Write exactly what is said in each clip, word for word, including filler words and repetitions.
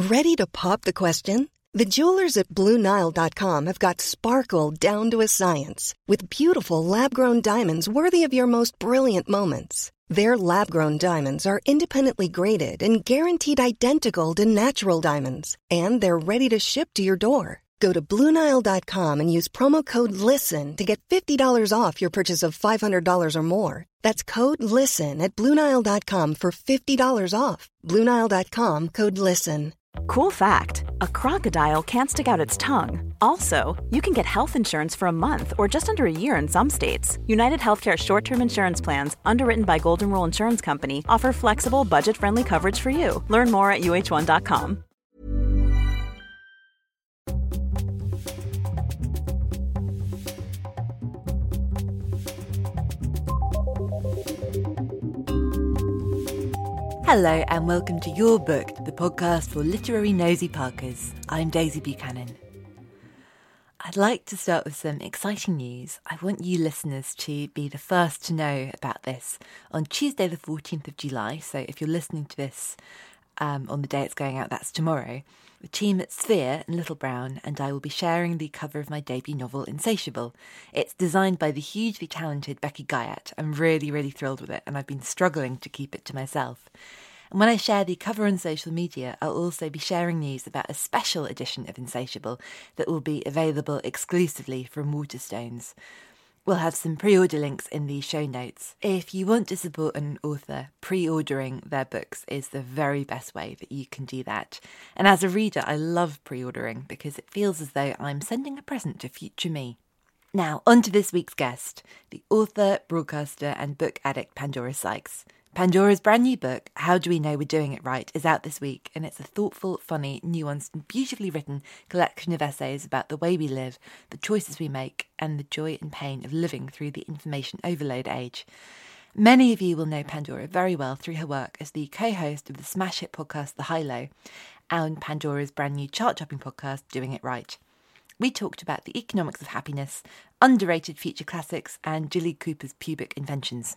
Ready to pop the question? The jewelers at Blue Nile dot com have got sparkle down to a science with beautiful lab-grown diamonds worthy of your most brilliant moments. Their lab-grown diamonds are independently graded and guaranteed identical to natural diamonds, and they're ready to ship to your door. Go to Blue Nile dot com and use promo code LISTEN to get fifty dollars off your purchase of five hundred dollars or more. That's code LISTEN at Blue Nile dot com for fifty dollars off. Blue Nile dot com, code LISTEN. Cool fact, a crocodile can't stick out its tongue. Also, you can get health insurance for a month or just under a year in some states. United Healthcare short-term insurance plans, underwritten by Golden Rule Insurance Company, offer flexible, budget-friendly coverage for you. Learn more at U H one dot com. Hello and welcome to Your Booked, the podcast for literary nosy parkers. I'm Daisy Buchanan. I'd like to start with some exciting news. I want you listeners to be the first to know about this on Tuesday the fourteenth of July, so if you're listening to this um, on the day it's going out, that's tomorrow. The team at Sphere and Little Brown and I will be sharing the cover of my debut novel, Insatiable. It's designed by the hugely talented Becky Guyat. I'm really, really thrilled with it, and I've been struggling to keep it to myself. And when I share the cover on social media, I'll also be sharing news about a special edition of Insatiable that will be available exclusively from Waterstones. We'll have some pre-order links in the show notes. If you want to support an author, pre-ordering their books is the very best way that you can do that. And as a reader, I love pre-ordering because it feels as though I'm sending a present to future me. Now, on to this week's guest, the author, broadcaster and book addict Pandora Sykes. Pandora's brand new book, How Do We Know We're Doing It Right, is out this week, and it's a thoughtful, funny, nuanced and beautifully written collection of essays about the way we live, the choices we make, and the joy and pain of living through the information overload age. Many of you will know Pandora very well through her work as the co-host of the smash hit podcast The High Low, and Pandora's brand new chart-topping podcast, Doing It Right. We talked about the economics of happiness, underrated future classics, and Jilly Cooper's pubic inventions.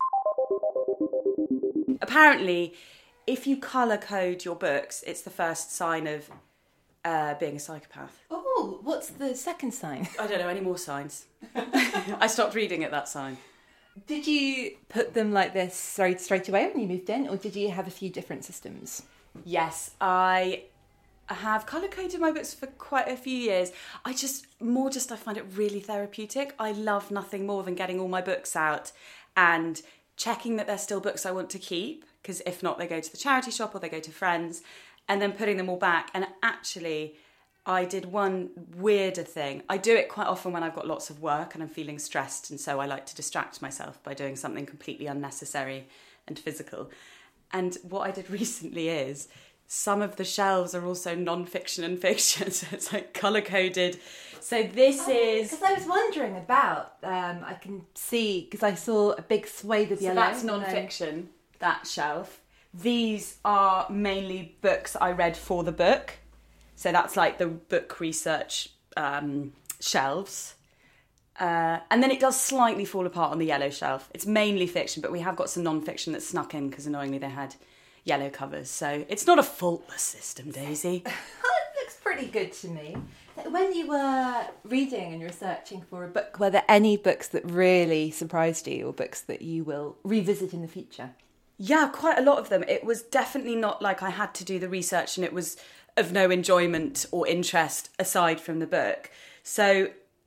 Apparently, if you colour code your books, it's the first sign of uh, being a psychopath. Oh, what's the second sign? I don't know any more signs. I stopped reading at that sign. Did you put them like this straight, straight away when you moved in, or did you have a few different systems? Yes, I have colour coded my books for quite a few years. I just, more just, I find it really therapeutic. I love nothing more than getting all my books out and checking that they're still books I want to keep, because if not, they go to the charity shop or they go to friends, and then putting them all back. And actually, I did one weirder thing. I do it quite often when I've got lots of work and I'm feeling stressed, and so I like to distract myself by doing something completely unnecessary and physical. And what I did recently is, some of the shelves are also non-fiction and fiction, so it's like colour-coded. So this oh, is... Because I was wondering about, um, I can see, because I saw a big swathe of so yellow. That's non-fiction, that shelf. These are mainly books I read for the book. So that's like the book research um, shelves. Uh, and then it does slightly fall apart on the yellow shelf. It's mainly fiction, but we have got some non-fiction that snuck in because annoyingly they had yellow covers. So it's not a faultless system, Daisy. It looks pretty good to me. When you were reading and researching for a book, were there any books that really surprised you, or books that you will revisit in the future? Yeah, quite a lot of them. It was definitely not like I had to do the research and it was of no enjoyment or interest aside from the book. So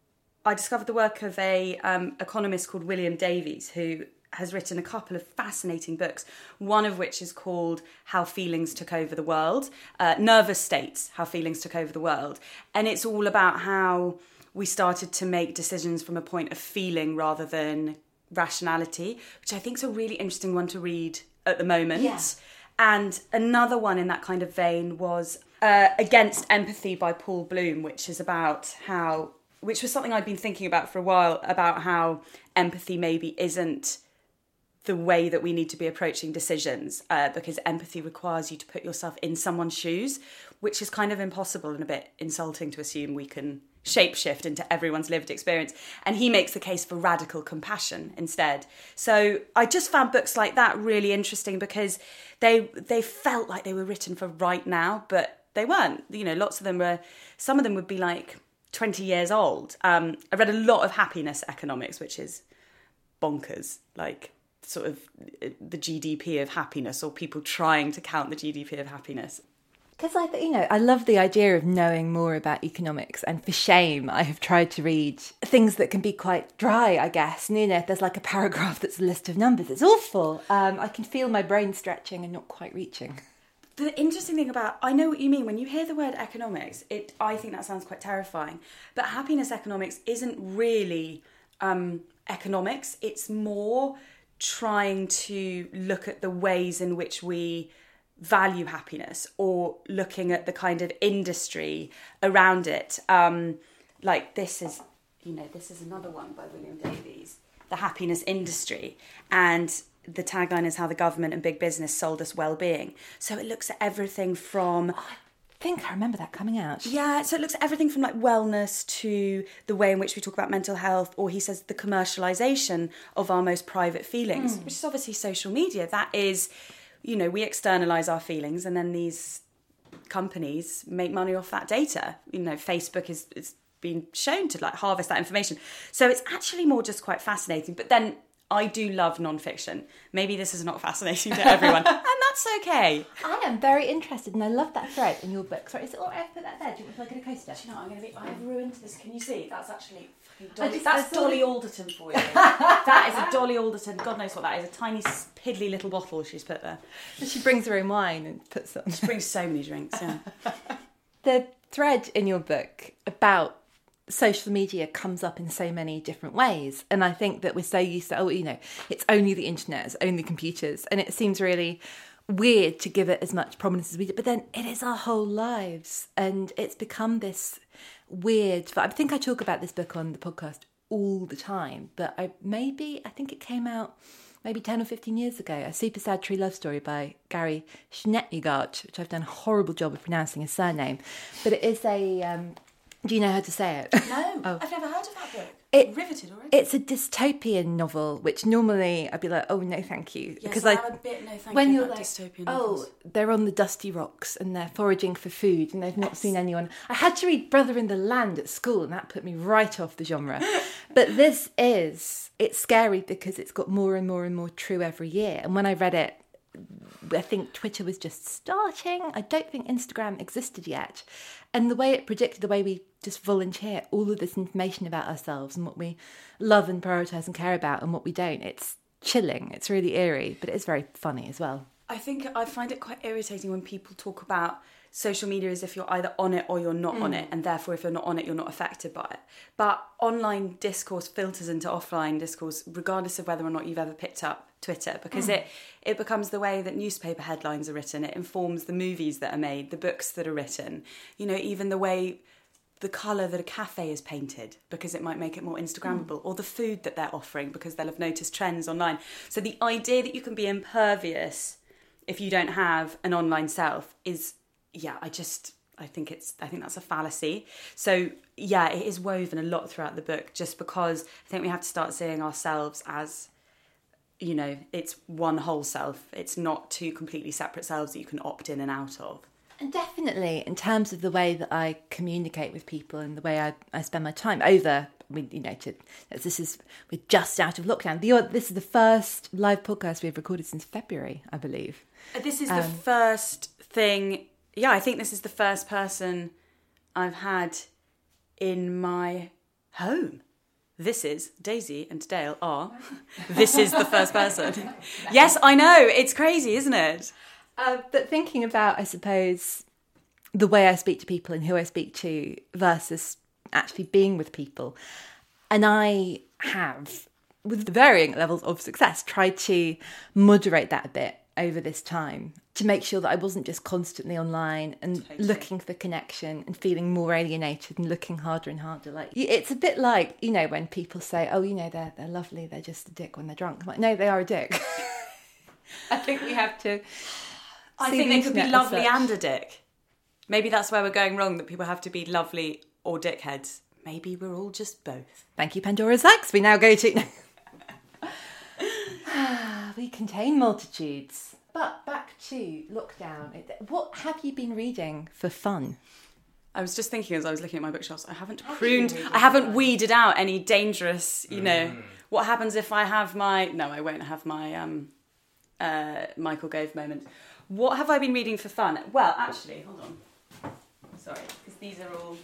I discovered the work of a um, economist called William Davies, who has written a couple of fascinating books, one of which is called How Feelings Took Over the World, uh, Nervous States, How Feelings Took Over the World. And it's all about how we started to make decisions from a point of feeling rather than rationality, which I think is a really interesting one to read at the moment. Yeah. And another one in that kind of vein was uh, Against Empathy by Paul Bloom, which is about how, which was something I'd been thinking about for a while, about how empathy maybe isn't the way that we need to be approaching decisions, uh, because empathy requires you to put yourself in someone's shoes, which is kind of impossible and a bit insulting to assume we can shapeshift into everyone's lived experience. And he makes the case for radical compassion instead. So I just found books like that really interesting because they they felt like they were written for right now, but they weren't. You know, lots of them were, some of them would be like twenty years old. Um, I read a lot of happiness economics, which is bonkers, like sort of the G D P of happiness, or people trying to count the G D P of happiness. Because I, you know, I love the idea of knowing more about economics, and for shame, I have tried to read things that can be quite dry, I guess. And, you know, if there's like a paragraph that's a list of numbers, it's awful. Um, I can feel my brain stretching and not quite reaching. The interesting thing about, I know what you mean, when you hear the word economics, it I think that sounds quite terrifying. But happiness economics isn't really um, economics. It's more trying to look at the ways in which we value happiness, or looking at the kind of industry around it. Um, like this is, you know, this is another one by William Davies, The Happiness Industry. And the tagline is how the government and big business sold us well-being. So it looks at everything from... Oh, I think I remember that coming out. Yeah, so it looks at everything from like wellness to the way in which we talk about mental health, or he says the commercialisation of our most private feelings, mm. which is obviously social media. That is, you know, we externalise our feelings, and then these companies make money off that data. You know, Facebook is, is been shown to like harvest that information. So it's actually more just quite fascinating. But then I do love non-fiction. Maybe this is not fascinating to everyone, and that's okay. I am very interested, and I love that thread in your book. Sorry, is it all right to put that there? Do you want me to get a coaster? Do you know what I'm going to be? I have ruined this. Can you see? That's actually fucking Dolly. just- That's I saw Dolly it. Alderton for you. That is a Dolly Alderton. God knows what that is. A tiny, piddly little bottle she's put there. She brings her own wine and puts it on. She brings so many drinks, yeah. The thread in your book about social media comes up in so many different ways, and I think that we're so used to, oh, you know, it's only the internet, it's only computers, and it seems really weird to give it as much prominence as we do, but then it is our whole lives, and it's become this weird, I think I talk about this book on the podcast all the time, but I maybe I think it came out maybe ten or fifteen years ago, A Super Sad True Love Story by Gary Schnettigart, which I've done a horrible job of pronouncing his surname, but it is a um do you know how to say it? No, oh. I've never heard of that book. It, Riveted already. It's a dystopian novel, which normally I'd be like, oh, no, thank you. Yes, because I'm I, a bit no thank when you you're about like, dystopian oh, novels. they're on the dusty rocks and they're foraging for food and they've not Yes. seen anyone. I had to read Brother in the Land at school, and that put me right off the genre. But this is, it's scary because it's got more and more and more true every year. And when I read it, I think Twitter was just starting. I don't think Instagram existed yet. And the way it predicted, the way we just volunteer all of this information about ourselves and what we love and prioritise and care about and what we don't, it's chilling. It's really eerie, but it is very funny as well. I think I find it quite irritating when people talk about social media as if you're either on it or you're not mm. on it, and therefore if you're not on it, you're not affected by it. But online discourse filters into offline discourse, regardless of whether or not you've ever picked up Twitter, because mm. it, it becomes the way that newspaper headlines are written. It informs the movies that are made, the books that are written, you know, even the way the colour that a cafe is painted, because it might make it more Instagrammable, mm. or the food that they're offering, because they'll have noticed trends online. So the idea that you can be impervious if you don't have an online self is, yeah, I just, I think it's, I think that's a fallacy. So yeah, it is woven a lot throughout the book, just because I think we have to start seeing ourselves as, you know, it's one whole self. It's not two completely separate selves that you can opt in and out of. And definitely in terms of the way that I communicate with people and the way I, I spend my time over, I mean, you know, to, this is, we're just out of lockdown. The, this is the first live podcast we've recorded since February, I believe. This is um, the first thing, yeah, I think this is the first person I've had in my home. This is Daisy and Dale are. This is the first person. Yes, I know. It's crazy, isn't it? Uh, but thinking about, I suppose, the way I speak to people and who I speak to versus actually being with people. And I have, with varying levels of success, tried to moderate that a bit over this time to make sure that I wasn't just constantly online and totally. looking for connection and feeling more alienated and looking harder and harder. Like, it's a bit like, you know, when people say, oh, you know, they're they're lovely, they're just a dick when they're drunk. I'm like, no, they are a dick. I think we have to I think the they could be lovely and a dick. Maybe that's where we're going wrong, that people have to be lovely or dickheads. Maybe we're all just both. Thank you, Pandora's Box. We now go to... We contain multitudes. But back to lockdown. What have you been reading for fun? I was just thinking as I was looking at my bookshelves, I haven't Have pruned, I haven't weeded out any dangerous, you know, mm. what happens if I have my, no, I won't have my um, uh, Michael Gove moment. What have I been reading for fun? Well, actually, hold on. Sorry, because these are all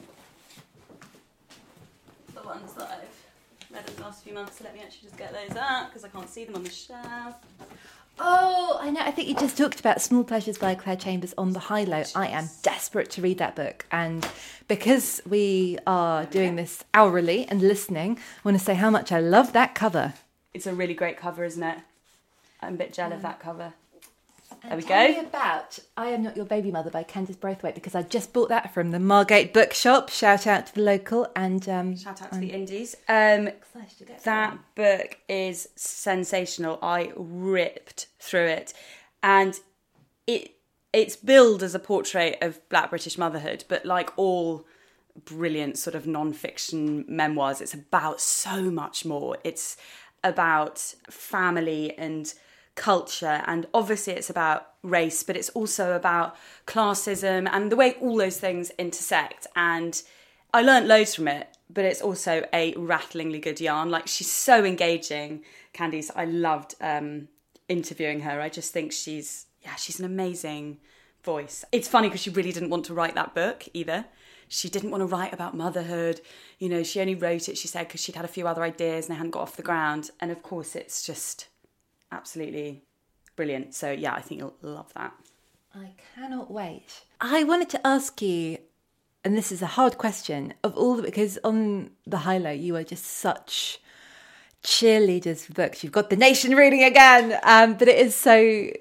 the ones that I've read in the last few months, so let me actually just get those out, because I can't see them on the shelf. Oh, I know. I think you just talked about Small Pleasures by Claire Chambers on the High Low. I am desperate to read that book. And because we are doing this hourly and listening, I want to say how much I love that cover. It's a really great cover, isn't it? I'm a bit jealous of that cover. There we go. Tell me about I Am Not Your Baby Mother by Candice Braithwaite, because I just bought that from the Margate Bookshop. Shout out to the local and um, shout out to I'm the indies. Um, excited to get that one. Book is sensational. I ripped through it, and it it's billed as a portrait of Black British motherhood, but like all brilliant sort of non-fiction memoirs, it's about so much more. It's about family and culture, and obviously it's about race, but it's also about classism and the way all those things intersect. And I learnt loads from it, but it's also a rattlingly good yarn. Like, she's so engaging, Candice. I loved um, interviewing her. I just think she's, yeah, she's an amazing voice. It's funny because she really didn't want to write that book either. She didn't want to write about motherhood. You know, she only wrote it, she said, because she'd had a few other ideas and they hadn't got off the ground. And of course, it's just absolutely brilliant. So yeah, I think you'll love that. I cannot wait. I wanted to ask you, and this is a hard question, of all the, because on the High Low you are just such cheerleaders for books. You've got The Nation reading again, um, but it is so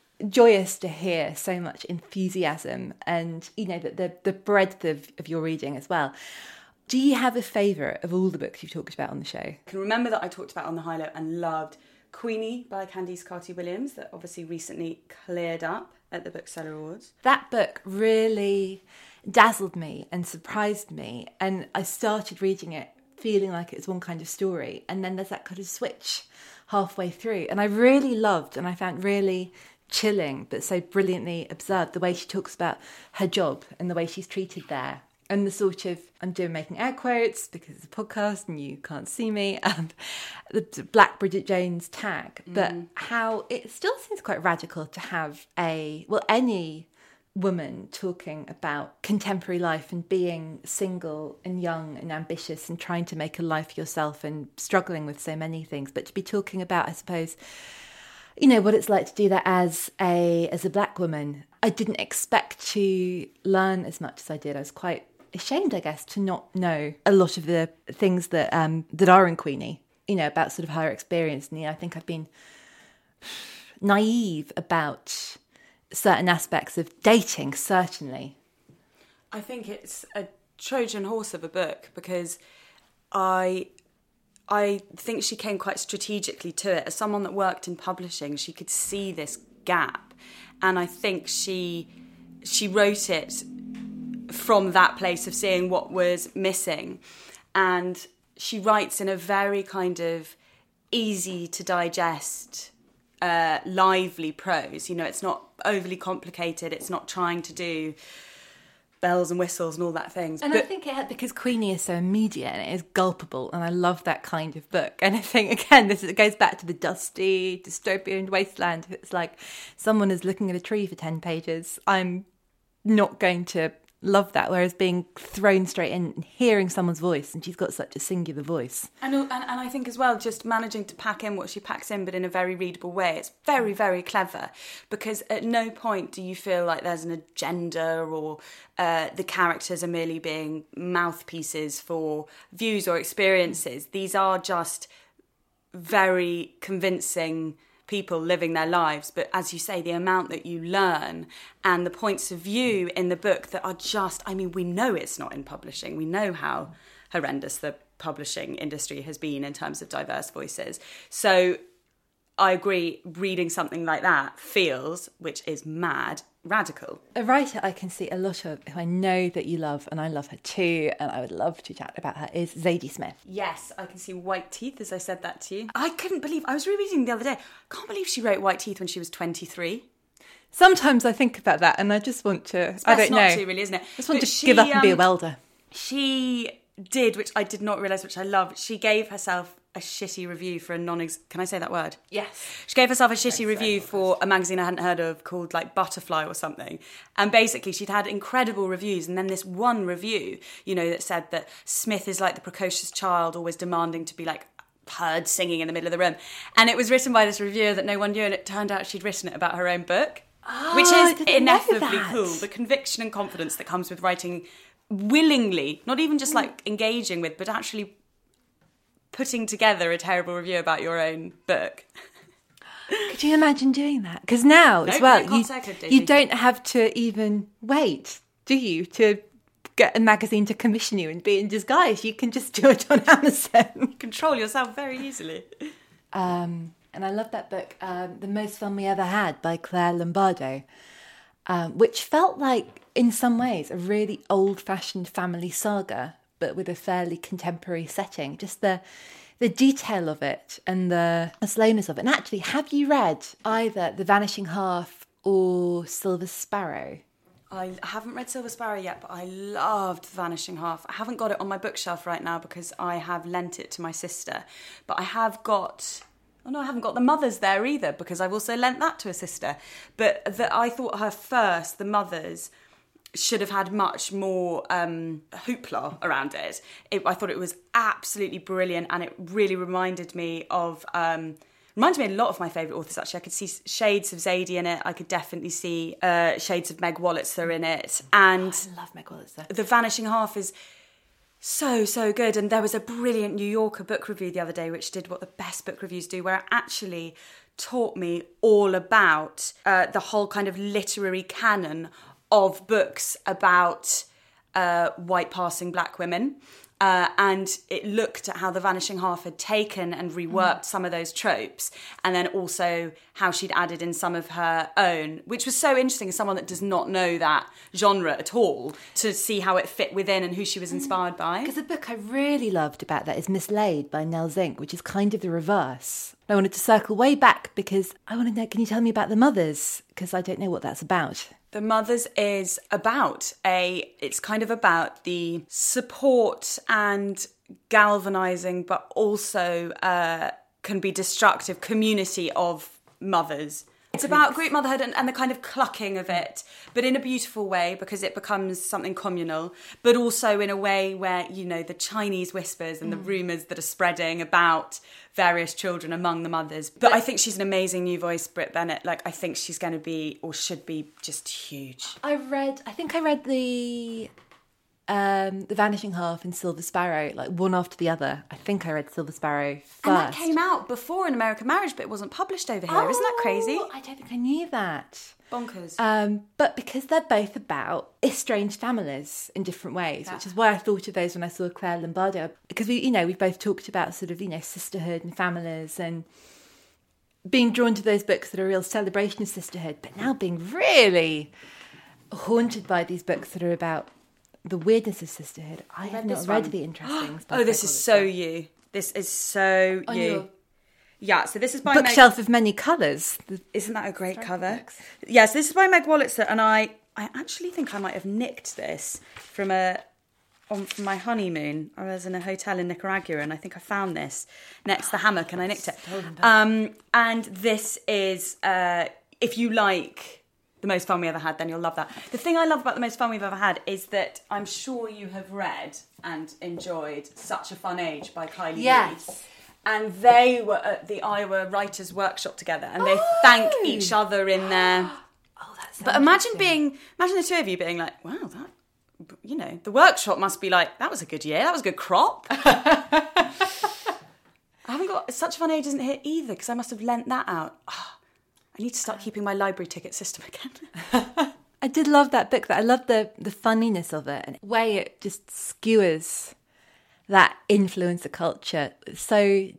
joyous to hear so much enthusiasm and, you know, the the, the breadth of, of your reading as well. Do you have a favourite of all the books you've talked about on the show? I can remember that I talked about on the High Low and loved Queenie by Candice Carty-Williams, that obviously recently cleared up at the Bookseller Awards. That book really dazzled me and surprised me, and I started reading it feeling like it was one kind of story, and then there's that kind of switch halfway through, and I really loved and I found really chilling but so brilliantly absurd the way she talks about her job and the way she's treated there. And the sort of, I'm doing making air quotes because it's a podcast and you can't see me, um, the Black Bridget Jones tag, but mm. how it still seems quite radical to have a, well, any woman talking about contemporary life and being single and young and ambitious and trying to make a life for yourself and struggling with so many things, but to be talking about, I suppose, you know, what it's like to do that as a as a black woman. I didn't expect to learn as much as I did. I was quite ashamed, I guess, to not know a lot of the things that um, that are in Queenie, you know, about sort of her experience. And, you know, I think I've been naive about certain aspects of dating, certainly. I think it's a Trojan horse of a book because I... I think she came quite strategically to it. As someone that worked in publishing, she could see this gap. And I think she she wrote it from that place of seeing what was missing. And she writes in a very kind of easy to digest, uh, lively prose. You know, it's not overly complicated. It's not trying to do bells and whistles and all that things. And but, I think it had, because Queenie is so immediate and it is gulpable, and I love that kind of book. And I think, again, this it goes back to the dusty dystopian wasteland. It's like someone is looking at a tree for ten pages. I'm not going to love that, whereas being thrown straight in and hearing someone's voice, and she's got such a singular voice. And, and, and I think as well, just managing to pack in what she packs in, but in a very readable way. It's very, very clever, because at no point do you feel like there's an agenda or uh, the characters are merely being mouthpieces for views or experiences. These are just very convincing people living their lives, but as you say, the amount that you learn and the points of view in the book that are just, I mean, we know it's not in publishing. We know how horrendous the publishing industry has been in terms of diverse voices. So I agree, reading something like that feels, which is mad, radical. A writer I can see a lot of, who I know that you love, and I love her too, and I would love to chat about her, is Zadie Smith. Yes, I can see White Teeth, as I said that to you. I couldn't believe, I was rereading the other day, I can't believe she wrote White Teeth when she was twenty-three. Sometimes I think about that and I just want to, It's I best don't not know. to, really, isn't it? I just want But to she, give up and be a um, welder. She did, which I did not realise, which I love. She gave herself a shitty review for a non... Can I say that word? Yes. She gave herself a shitty review for a magazine I hadn't heard of called like Butterfly or something. And basically she'd had incredible reviews, and then this one review, you know, that said that Smith is like the precocious child, always demanding to be like heard singing in the middle of the room. And it was written by this reviewer that no one knew, and it turned out she'd written it about her own book. Oh, which I is didn't know ineffably that. cool. The conviction and confidence that comes with writing willingly, not even just like engaging with, but actually putting together a terrible review about your own book. Could you imagine doing that? Because now as No, well, no, can't you, say I could, Daisy. you don't have to even wait, do you, to get a magazine to commission you and be in disguise. You can just do it on Amazon. Control yourself very easily. Um, and I love that book, um, The Most Fun We Ever Had by Claire Lombardo, um, which felt like, in some ways, a really old-fashioned family saga, but with a fairly contemporary setting. Just the the detail of it and the, the slowness of it. And actually, have you read either The Vanishing Half or Silver Sparrow? I haven't read Silver Sparrow yet, but I loved The Vanishing Half. I haven't got it on my bookshelf right now because I have lent it to my sister. But I have got... Oh no, I haven't got The Mothers there either because I've also lent that to a sister. But the, I thought her first, The Mothers, should have had much more um, hoopla around it. it. I thought it was absolutely brilliant, and it really reminded me of... Um, Reminded me a lot of my favourite authors, actually. I could see shades of Zadie in it. I could definitely see uh, shades of Meg Wolitzer in it. And Oh, I love Meg Wolitzer. The Vanishing Half is so, so good. And there was a brilliant New Yorker book review the other day which did what the best book reviews do, where it actually taught me all about uh, the whole kind of literary canon of books about uh, white passing black women. Uh, and it looked at how The Vanishing Half had taken and reworked mm. some of those tropes, and then also how she'd added in some of her own, which was so interesting as someone that does not know that genre at all, to see how it fit within and who she was inspired by. Because the book I really loved about that is Mislaid by Nell Zink, which is kind of the reverse. I wanted to circle way back because I want to know, can you tell me about The Mothers? Because I don't know what that's about. The Mothers is about a, it's kind of about the support and galvanising, but also uh, can be destructive community of mothers. It's about group motherhood and, and the kind of clucking of it, but in a beautiful way because it becomes something communal, but also in a way where, you know, the Chinese whispers and the rumours that are spreading about various children among the mothers. But I think she's an amazing new voice, Brit Bennett. Like, I think she's going to be, or should be, just huge. I read, I think I read the... Um, The Vanishing Half and Silver Sparrow, like one after the other. I think I read Silver Sparrow first. And that came out before An American Marriage, but it wasn't published over here. Oh, Isn't that crazy? I don't think I knew that. Bonkers. Um, but because they're both about estranged families in different ways, yeah. which is why I thought of those when I saw Claire Lombardo. Because we, you know, we've both talked about sort of, you know, sisterhood and families and being drawn to those books that are a real celebration of sisterhood, but now being really haunted by these books that are about the weirdness of sisterhood. I have not read The Interestings. Oh, this is so you. This is so On you. your Yeah, so this is by bookshelf Meg... of many colours. Isn't that a great cover? Books. Yes, this is by Meg Wolitzer, and I, I actually think I might have nicked this from a on from my honeymoon. I was in a hotel in Nicaragua, and I think I found this next to the hammock, and I nicked it. Um, and this is, uh, if you like The Most Fun We Ever Had, then you'll love that. The thing I love about The Most Fun We've Ever Had is that I'm sure you have read and enjoyed Such a Fun Age by Kylie Yes. Reid. And they were at the Iowa Writers' Workshop together, and they Oh. thank each other in there. Oh, that's. But imagine being, imagine the two of you being like, wow, that, you know, the workshop must be like, that was a good year, that was a good crop. I haven't got, Such a Fun Age isn't here either, because I must have lent that out. Oh, I need to start keeping my library ticket system again. I did love that book. That I love the the funniness of it and the way it just skewers that influencer culture so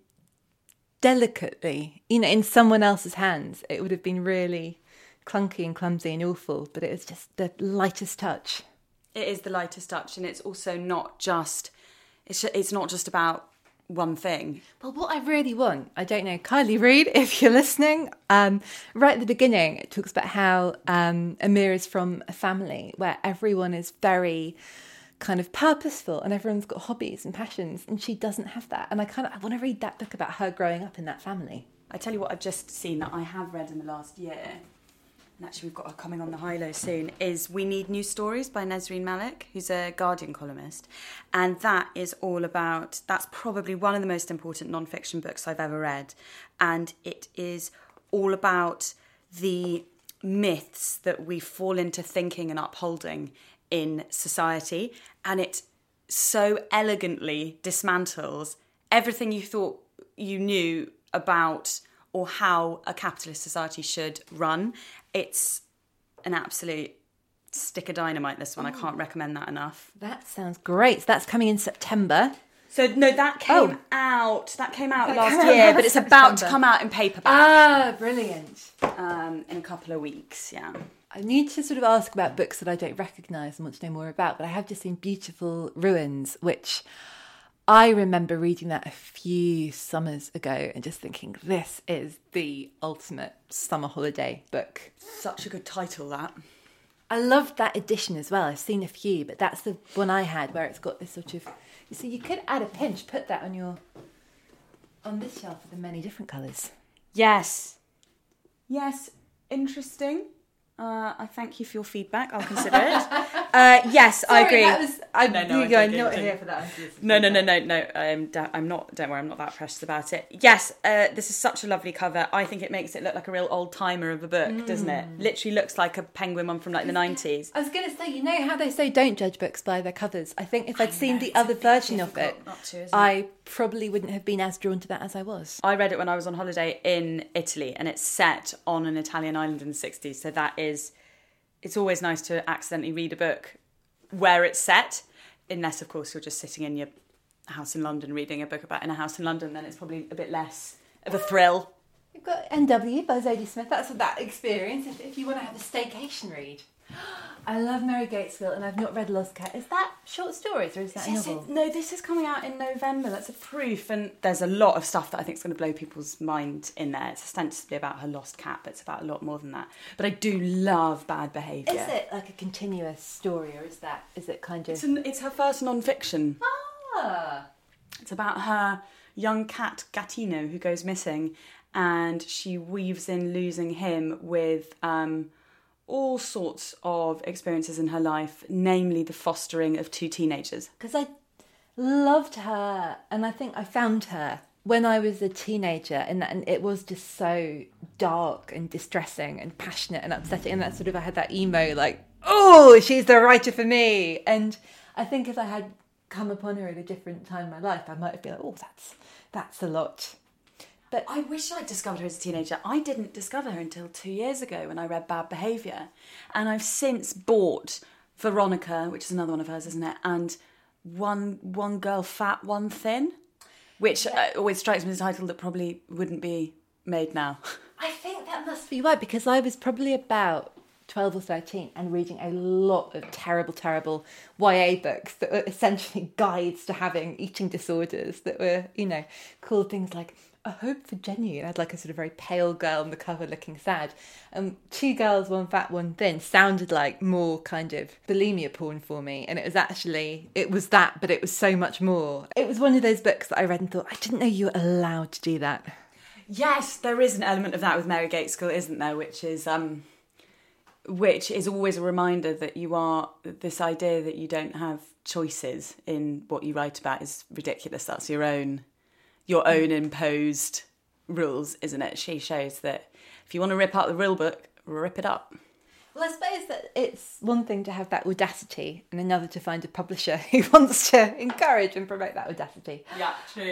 delicately. You know, in someone else's hands, it would have been really clunky and clumsy and awful, but it was just the lightest touch. It is the lightest touch, and it's also not just, it's it's not just about one thing. Well, what I really want, I don't know, Kylie Reid, if you're listening, um, right at the beginning, it talks about how um, Amir is from a family where everyone is very kind of purposeful and everyone's got hobbies and passions, and she doesn't have that. And I kind of I want to read that book about her growing up in that family. I tell you what I've just seen that I have read in the last year, and actually we've got her coming on the high low soon, is We Need New Stories by Nesreen Malik, who's a Guardian columnist. And that is all about, that's probably one of the most important non-fiction books I've ever read. And it is all about the myths that we fall into thinking and upholding in society. And it so elegantly dismantles everything you thought you knew about or how a capitalist society should run. It's an absolute stick of dynamite, this one. I can't recommend that enough. That sounds great. So that's coming in September. So, no, that came Oh. out, that came out That last came out year, last but it's about to September. come out in paperback Ah, brilliant. um, in a couple of weeks, yeah. I need to sort of ask about books that I don't recognise and want to know more about, but I have just seen Beautiful Ruins, which I remember reading that a few summers ago and just thinking, this is the ultimate summer holiday book. Such a good title, that. I loved that edition as well. I've seen a few, but that's the one I had where it's got this sort of... You see, you could add a pinch, put that on your... on this shelf with the many different colours. Yes. Yes, interesting. Uh, I thank you for your feedback. I'll consider it. Uh, yes, I agree. That was, I, No, no, you I'm go, joking, not I'm here joking. for that. No, no, no, no, no. I'm, da- I'm not. Don't worry, I'm not that precious about it. Yes, uh, this is such a lovely cover. I think it makes it look like a real old timer of a book, mm. doesn't it? Literally looks like a Penguin one from like the nineties. I was going to say, you know how they say don't judge books by their covers? I think if I'd I seen know, the it's a other bit version of it, difficult not to, isn't it? I probably wouldn't have been as drawn to that as I was. I read it when I was on holiday in Italy, and it's set on an Italian island in the sixties. So that is, it's always nice to accidentally read a book where it's set, unless, of course, you're just sitting in your house in London reading a book about in a house in London, then it's probably a bit less of a thrill. You've got N W by Zadie Smith. That's that experience. If, if you want to have a staycation read. I love Mary Gatesville, and I've not read Lost Cat. Is that short stories or is that a Yes, novel? it, no, this is coming out in November. That's a proof, and there's a lot of stuff that I think is going to blow people's mind in there. It's ostensibly about her lost cat, but it's about a lot more than that. But I do love Bad Behaviour. Is it like a continuous story, or is that is it kind of? It's, an, it's her first non-fiction. Ah. It's about her young cat Gattino who goes missing, and she weaves in losing him with um, all sorts of experiences in her life, namely the fostering of two teenagers. Because I loved her, and I think I found her when I was a teenager, and, and it was just so dark and distressing and passionate and upsetting, and that sort of, I had that emo, like, oh, she's the writer for me. And I think if I had come upon her at a different time in my life, I might have been like, oh, that's that's a lot. But I wish I'd discovered her as a teenager. I didn't discover her until two years ago when I read Bad Behaviour. And I've since bought Veronica, which is another one of hers, isn't it? And One One Girl Fat, One Thin, which yeah. uh, always strikes me as a title that probably wouldn't be made now. I think that must be right, because I was probably about twelve or thirteen and reading a lot of terrible, terrible Y A books that were essentially guides to having eating disorders that were, you know, called things like A Hope for Jenny. It had like a sort of very pale girl on the cover looking sad. Um, Two Girls, One Fat, One Thin sounded like more kind of bulimia porn for me. And it was actually, it was that, but it was so much more. It was one of those books that I read and thought, I didn't know you were allowed to do that. Yes, there is an element of that with Mary Gatesville, isn't there? Which is... um. Which is always a reminder that you are, this idea that you don't have choices in what you write about is ridiculous. That's your own, your own imposed rules, isn't it? She shows that if you want to rip out the real book, rip it up. Well, I suppose that it's one thing to have that audacity and another to find a publisher who wants to encourage and promote that audacity. Yeah, true.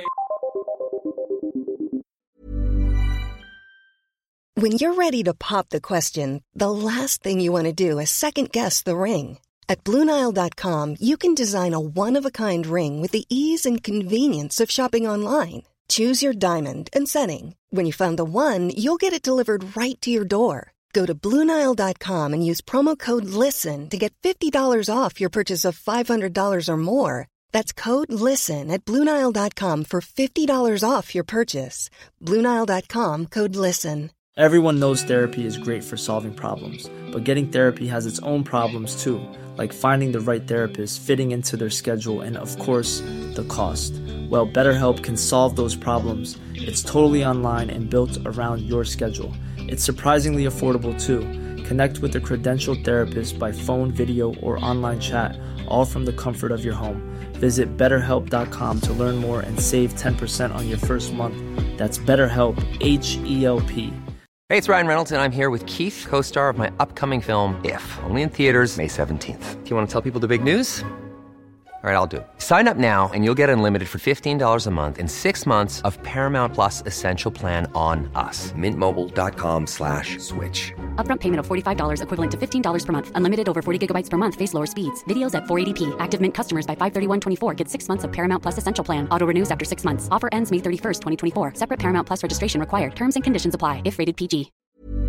When you're ready to pop the question, the last thing you want to do is second-guess the ring. At Blue Nile dot com, you can design a one-of-a-kind ring with the ease and convenience of shopping online. Choose your diamond and setting. When you find the one, you'll get it delivered right to your door. Go to Blue Nile dot com and use promo code LISTEN to get fifty dollars off your purchase of five hundred dollars or more. That's code LISTEN at Blue Nile dot com for fifty dollars off your purchase. Blue Nile dot com, code LISTEN. Everyone knows therapy is great for solving problems, but getting therapy has its own problems too, like finding the right therapist, fitting into their schedule, and of course, the cost. Well, BetterHelp can solve those problems. It's totally online and built around your schedule. It's surprisingly affordable too. Connect with a credentialed therapist by phone, video, or online chat, all from the comfort of your home. Visit better help dot com to learn more and save ten percent on your first month. That's BetterHelp, H E L P. Hey, it's Ryan Reynolds, and I'm here with Keith, co-star of my upcoming film, If, only in theaters May seventeenth. Do you want to tell people the big news? All right, I'll do it. Sign up now and you'll get unlimited for fifteen dollars a month and six months of Paramount Plus Essential Plan on us. Mint Mobile dot com slash switch. Upfront payment of forty-five dollars equivalent to fifteen dollars per month. Unlimited over forty gigabytes per month. Face lower speeds. Videos at four eighty p. Active Mint customers by five thirty-one twenty-four get six months of Paramount Plus Essential Plan. Auto renews after six months. Offer ends May thirty-first, twenty twenty-four. Separate Paramount Plus registration required. Terms and conditions apply if rated P G.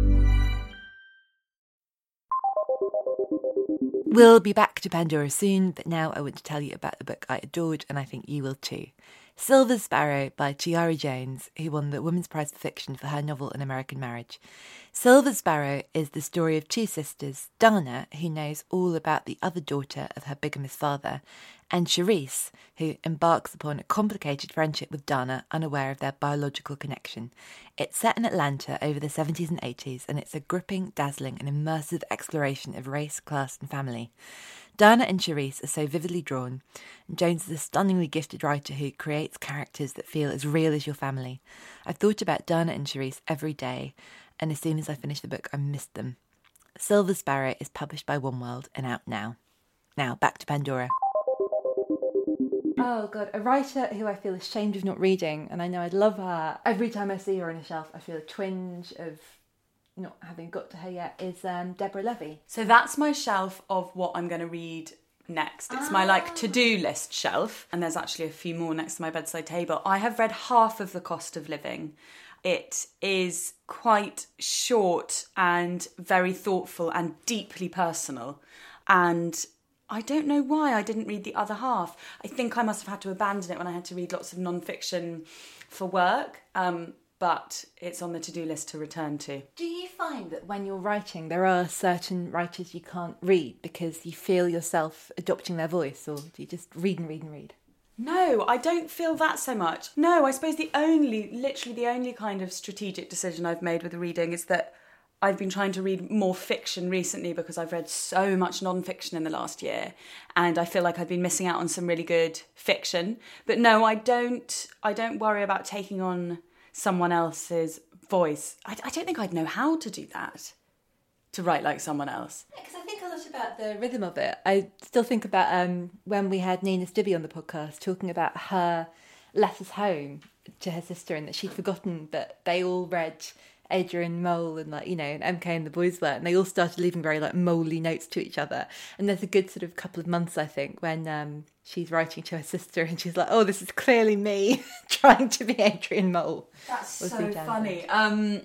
We'll be back to Pandora soon, but now I want to tell you about the book I adored, and I think you will too. Silver Sparrow by Chiara Jones, who won the Women's Prize for Fiction for her novel An American Marriage. Silver Sparrow is the story of two sisters, Dana, who knows all about the other daughter of her bigamous father, and Charisse, who embarks upon a complicated friendship with Dana, unaware of their biological connection. It's set in Atlanta over the seventies and eighties, and it's a gripping, dazzling and immersive exploration of race, class and family. Dana and Charisse are so vividly drawn, and Jones is a stunningly gifted writer who creates characters that feel as real as your family. I've thought about Dana and Charisse every day, and as soon as I finished the book, I missed them. Silver Sparrow is published by One World and out now. Now, back to Pandora. Oh God, a writer who I feel ashamed of not reading, and I know I'd love her. Every time I see her on a shelf, I feel a twinge of not having got to her yet, is um, Deborah Levy. So that's my shelf of what I'm going to read next. It's ah. my like to-do list shelf, and there's actually a few more next to my bedside table. I have read half of The Cost of Living. It is quite short and very thoughtful and deeply personal, and I don't know why I didn't read the other half. I think I must have had to abandon it when I had to read lots of non-fiction for work, um, but it's on the to-do list to return to. Do you find that when you're writing, there are certain writers you can't read because you feel yourself adopting their voice, or do you just read and read and read? No, I don't feel that so much. No, I suppose the only, literally the only kind of strategic decision I've made with the reading is that I've been trying to read more fiction recently because I've read so much non-fiction in the last year, and I feel like I've been missing out on some really good fiction. But no, I don't I don't worry about taking on someone else's voice. I, I don't think I'd know how to do that, to write like someone else. Because I think a lot about the rhythm of it. I still think about um, when we had Nina Stibbe on the podcast talking about her letters home to her sister, and that she'd forgotten that they all read Adrian Mole and, like, you know, and M K and the boys were, and they all started leaving very like moley notes to each other. And there's a good sort of couple of months, I think, when um, she's writing to her sister and she's like, oh, this is clearly me trying to be Adrian Mole. That's so funny. Um,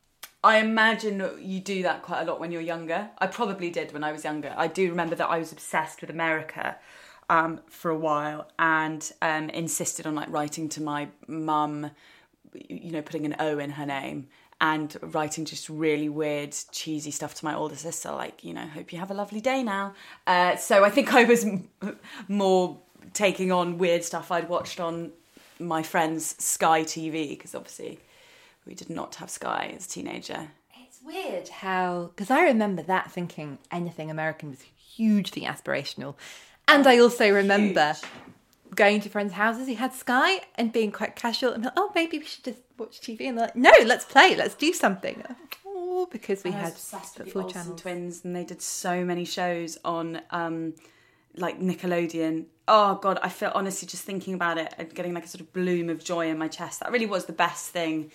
I imagine you do that quite a lot when you're younger. I probably did when I was younger. I do remember that I was obsessed with America um, for a while, and um, insisted on like writing to my mum, you know, putting an O in her name, and writing just really weird, cheesy stuff to my older sister, like, you know, hope you have a lovely day now. Uh, so I think I was m- more taking on weird stuff I'd watched on my friend's Sky T V, because obviously we did not have Sky as a teenager. It's weird how, because I remember that thinking anything American was hugely aspirational. And I also remember Huge. going to friends' houses who had Sky and being quite casual and like, oh, maybe we should just watch T V. And they're like, no, let's play, let's do something. Oh, because we had four channels. Twins, and they did so many shows on um, like Nickelodeon. Oh God, I feel honestly just thinking about it and getting like a sort of bloom of joy in my chest. That really was the best thing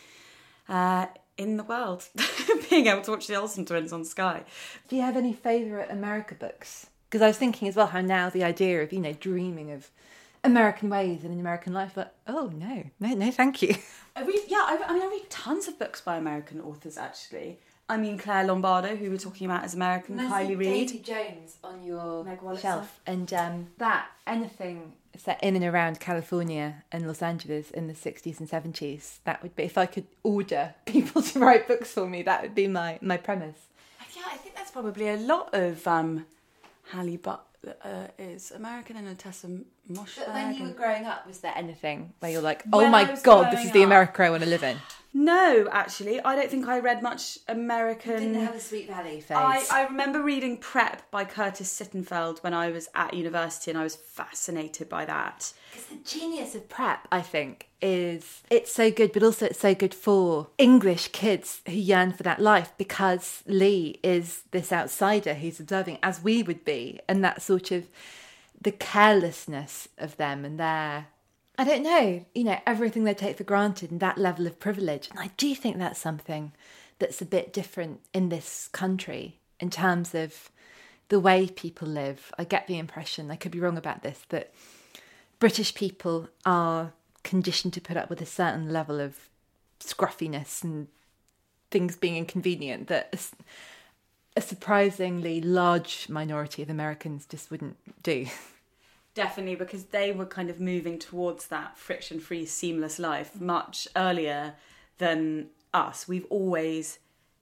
uh, in the world, being able to watch the Olsen Twins on Sky. Do you have any favourite America books? Because I was thinking as well how now the idea of, you know, dreaming of American ways and an American life, but oh no, no, no, thank you. I read, yeah, I, I mean, I read tons of books by American authors actually. I mean Claire Lombardo, who we're talking about as American, and Kylie Reid. Davy Jones on your Meg Wolitzer. shelf. And um, that, anything set in and around California and Los Angeles in the sixties and seventies, that would be, if I could order people to write books for me, that would be my, my premise. Yeah, I think that's probably a lot of um, Halle Butt uh, is American and Tessa Moshfegh. But when you were growing up, was there anything where you're like, When oh I my was God, this growing is the up- America I want to live in? No, actually, I don't think I read much American. Didn't have a Sweet Valley phase. I, I remember reading Prep by Curtis Sittenfeld when I was at university, and I was fascinated by that. Because the genius of Prep, I think, is it's so good, but also it's so good for English kids who yearn for that life, because Lee is this outsider who's observing, as we would be, and that sort of the carelessness of them and their, I don't know, you know, everything they take for granted and that level of privilege. And I do think that's something that's a bit different in this country in terms of the way people live. I get the impression, I could be wrong about this, that British people are conditioned to put up with a certain level of scruffiness and things being inconvenient that a, a surprisingly large minority of Americans just wouldn't do. Definitely, because they were kind of moving towards that friction-free, seamless life much earlier than us. We've always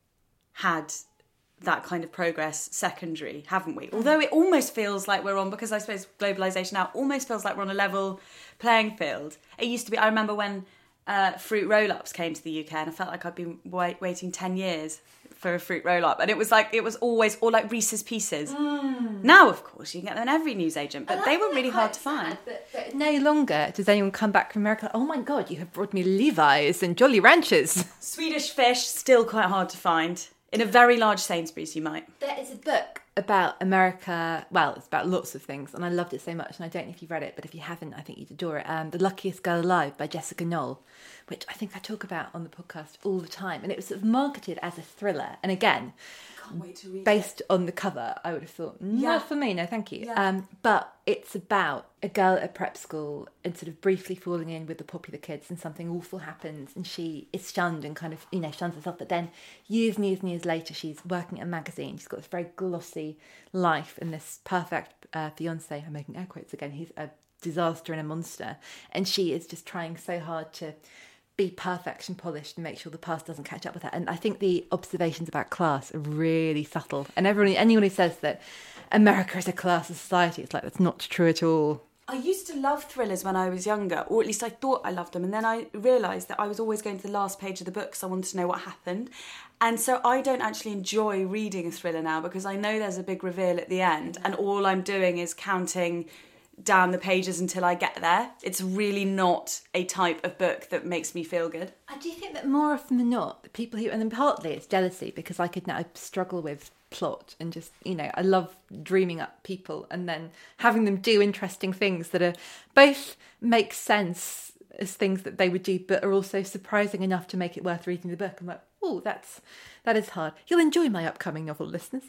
had that kind of progress secondary, haven't we? Although it almost feels like we're on, because I suppose globalisation now almost feels like we're on a level playing field. It used to be, I remember when uh, fruit roll-ups came to the U K, and I felt like I'd been wait, waiting ten years for a fruit roll-up, and it was like, it was always, or like Reese's Pieces. Mm. Now, of course, you can get them in every newsagent, but they were really hard to find. But, but no longer does anyone come back from America, oh my God, you have brought me Levi's and Jolly Ranchers. Swedish fish, still quite hard to find. In a very large Sainsbury's, you might. There is a book about America, well, it's about lots of things, and I loved it so much, and I don't know if you've read it, but if you haven't, I think you'd adore it. Um, The Luckiest Girl Alive by Jessica Knoll, which I think I talk about on the podcast all the time, and it was sort of marketed as a thriller, and again, Can't wait to read based it. on the cover, I would have thought, not Yeah. for me, no thank you. Yeah. Um, but it's about a girl at prep school and sort of briefly falling in with the popular kids, and something awful happens and she is shunned and kind of, you know, shuns herself. But then years and years and years later, she's working at a magazine. She's got this very glossy life and this perfect uh, fiance, I'm making air quotes again, he's a disaster and a monster. And she is just trying so hard to be perfect and polished and make sure the past doesn't catch up with her. And I think the observations about class are really subtle. And everyone, anyone who says that America is a class of society, it's like, that's not true at all. I used to love thrillers when I was younger, or at least I thought I loved them. And then I realised that I was always going to the last page of the book because I wanted to know what happened. And so I don't actually enjoy reading a thriller now because I know there's a big reveal at the end and all I'm doing is counting down the pages until I get there. It's really not a type of book that makes me feel good. I do think that more often than not, the people who, and then partly it's jealousy because I could now struggle with plot and just, you know, I love dreaming up people and then having them do interesting things that are both make sense as things that they would do, but are also surprising enough to make it worth reading the book. I'm like, oh, that's, that is hard. You'll enjoy my upcoming novel, listeners.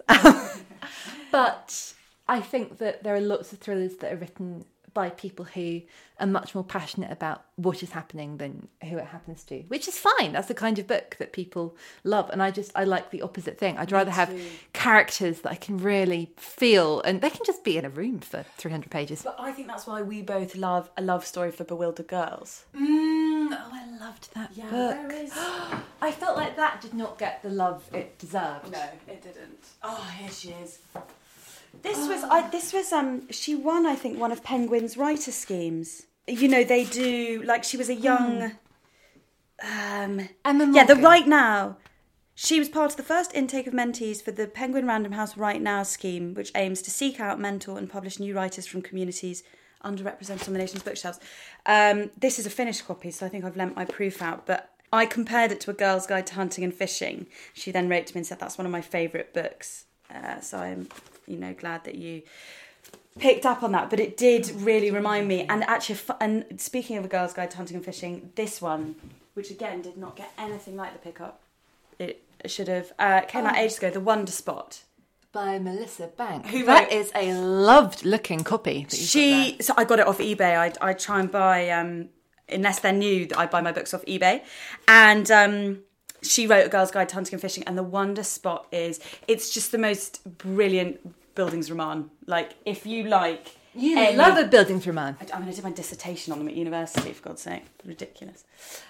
But I think that there are lots of thrillers that are written by people who are much more passionate about what is happening than who it happens to, which is fine. That's the kind of book that people love. And I just, I like the opposite thing. I'd rather have characters that I can really feel, and they can just be in a room for three hundred pages. But I think that's why we both love A Love Story for Bewildered Girls. Mm, oh, I loved that Yeah, book. there is. I felt like that did not get the love it deserved. No, it didn't. Oh, here she is. This was I. This was um. She won, I think, one of Penguin's writer schemes. You know, they do like she was a young. Mm. Um, Emma Morgan. yeah, the Right Now. She was part of the first intake of mentees for the Penguin Random House Right Now scheme, which aims to seek out, mentor, and publish new writers from communities underrepresented on the nation's bookshelves. Um, this is a finished copy, so I think I've lent my proof out, but I compared it to A Girl's Guide to Hunting and Fishing. She then wrote to me and said that's one of my favourite books. Uh, so I'm, you know, glad that you picked up on that. But it did really remind me. And actually, and speaking of A Girl's Guide to Hunting and Fishing, this one, which again did not get anything like the pickup it should have, uh, came out Oh. ages ago. The Wonder Spot By Melissa Bank. Who that wrote- is a loved looking copy. That you've She, got there. so I got it off eBay. I I try and buy, um, unless they're new, I buy my books off eBay, and um, She wrote A Girl's Guide to Hunting and Fishing, and the wonder spot is, it's just the most brilliant Bildungsroman. Like, if you like... You any, love a Bildungsroman. I, I mean, I did my dissertation on them at university, for God's sake. Ridiculous.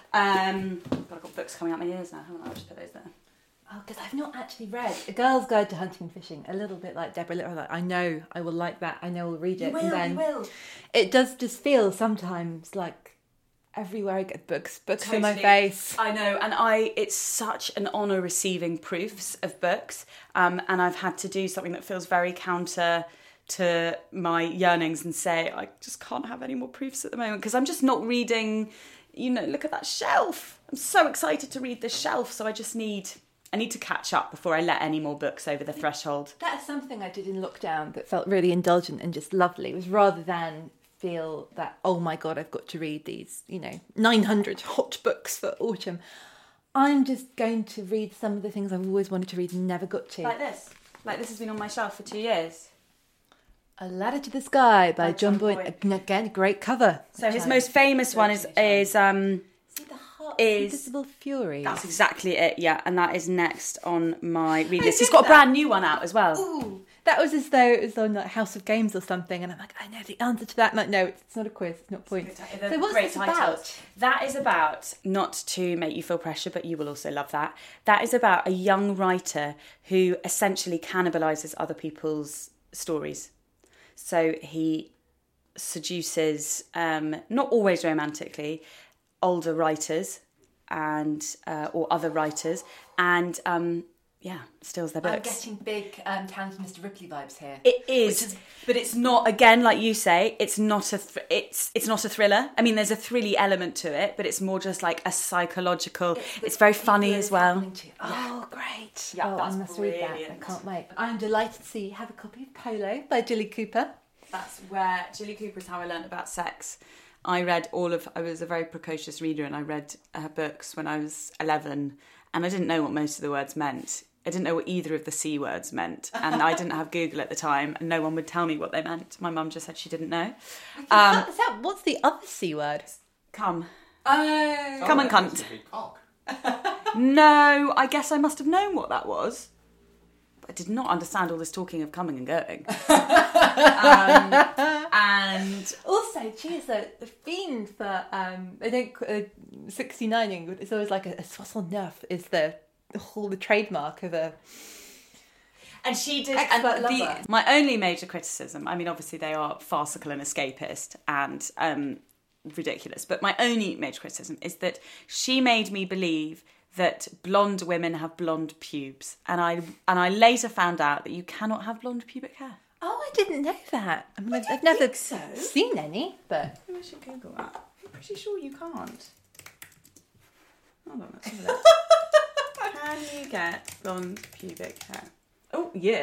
Um, God, I've got books coming out my ears now, haven't I? I'll just put those there. Oh, because I've not actually read A Girl's Guide to Hunting and Fishing. A little bit like Deborah Little. Like, I know I will like that. I know I'll read it. You will, and then you will. It does just feel sometimes like everywhere I get books, books Totally. in my face. I know, and I it's such an honour receiving proofs of books, um, and I've had to do something that feels very counter to my yearnings and say, I just can't have any more proofs at the moment, because I'm just not reading, you know, look at that shelf. I'm so excited to read this shelf, so I just need... I need to catch up before I let any more books over the threshold. That's something I did in lockdown that felt really indulgent and just lovely. It was rather than feel that, oh my God, I've got to read these, you know, nine hundred hot books for autumn. I'm just going to read some of the things I've always wanted to read and never got to. Like this. Like this has been on my shelf for two years. A Ladder to the Sky by By John John Boyd. Boyd. Again, great cover. So his most famous one is... is um, See the Heart is- of Invisible Fury. that's exactly it, yeah. And that is next on my read I list. He's did got a that. brand new one out as well. Ooh, that was as though it was on like House of Games or something, and I'm like, I know the answer to that. I'm like, no, it's not a quiz, it's not a point. The So what's great this titles. about? That is about, not to make you feel pressure, but you will also love that. That is about a young writer who essentially cannibalises other people's stories. So he seduces, um, not always romantically, older writers and uh, or other writers, and um, yeah, steals their books. I'm getting big um, talented Mister Ripley vibes here. It is, Which is- but it's not. Again, like you say, it's not a. Th- it's it's not a thriller. I mean, there's a thrilly element to it, but it's more just like a psychological. It's, it's very funny as well. Oh, great! Yeah, oh, that's I must read that. I brilliant. can't wait. I'm delighted to see you have a copy of Polo by Julie Cooper. That's where Julie Cooper is how I learned about sex. I read all of. I was a very precocious reader, and I read her books when I was eleven, and I didn't know what most of the words meant. I didn't know what either of the C words meant, and I didn't have Google at the time, and no one would tell me what they meant. My mum just said she didn't know. Um, Is that, what's the other C word? come, Oh, come and cunt. No, I guess I must have known what that was. But I did not understand all this talking of coming and going. um, and also, she's a, a fiend for. Um, I think uh, sixty-nining. It's always like a, a soixante neuf is the whole the trademark of a. and she did. Expert and the, lover. my only major criticism. I mean, obviously they are farcical and escapist and um, ridiculous. But my only major criticism is that she made me believe that blonde women have blonde pubes, and I and I later found out that you cannot have blonde pubic hair. Oh, I didn't know that. I mean, I've, I've never think so. seen any, but Maybe I should Google that. I'm pretty sure you can't. Hold on, let's have a look. Can you get blonde pubic hair? Oh, yeah.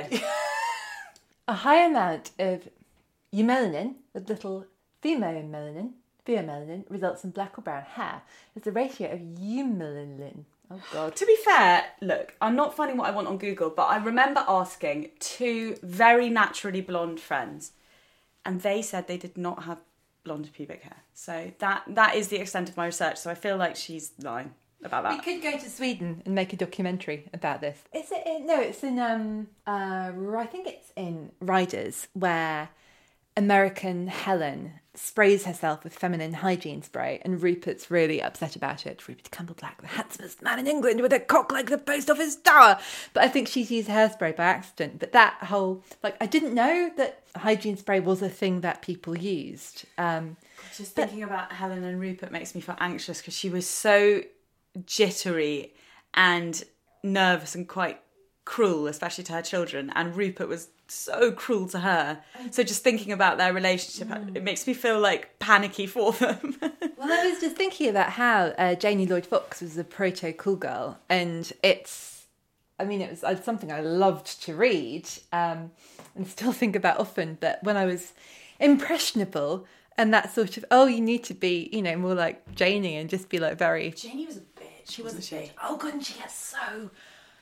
a high amount of eumelanin, with little pheomelanin, pheomelanin results in black or brown hair. It's the ratio of eumelanin. Oh God. To be fair, look, I'm not finding what I want on Google, but I remember asking two very naturally blonde friends, and they said they did not have blonde pubic hair. So that that is the extent of my research. So I feel like she's lying about that. We could go to Sweden and make a documentary about this. Is it in, no, it's in, um, uh, I think it's in Riders, where American Helen sprays herself with feminine hygiene spray, and Rupert's really upset about it. Rupert Campbell Black, the handsomest man in England with a cock like the post office tower. But I think she's used hairspray by accident. But that whole, like, I didn't know that hygiene spray was a thing that people used. Um, Just thinking about Helen and Rupert makes me feel anxious, because she was so jittery and nervous and quite cruel, especially to her children, and Rupert was so cruel to her. So just thinking about their relationship, mm. it makes me feel like panicky for them. Well, I was just thinking about how uh, Janie Lloyd-Fox was a proto-cool girl, and it's, I mean, it was uh, something I loved to read, um, and still think about often, that when I was impressionable, and that sort of, oh, you need to be, you know, more like Janie and just be like very... Janie was a bitch, wasn't she? Oh, God, and she has so...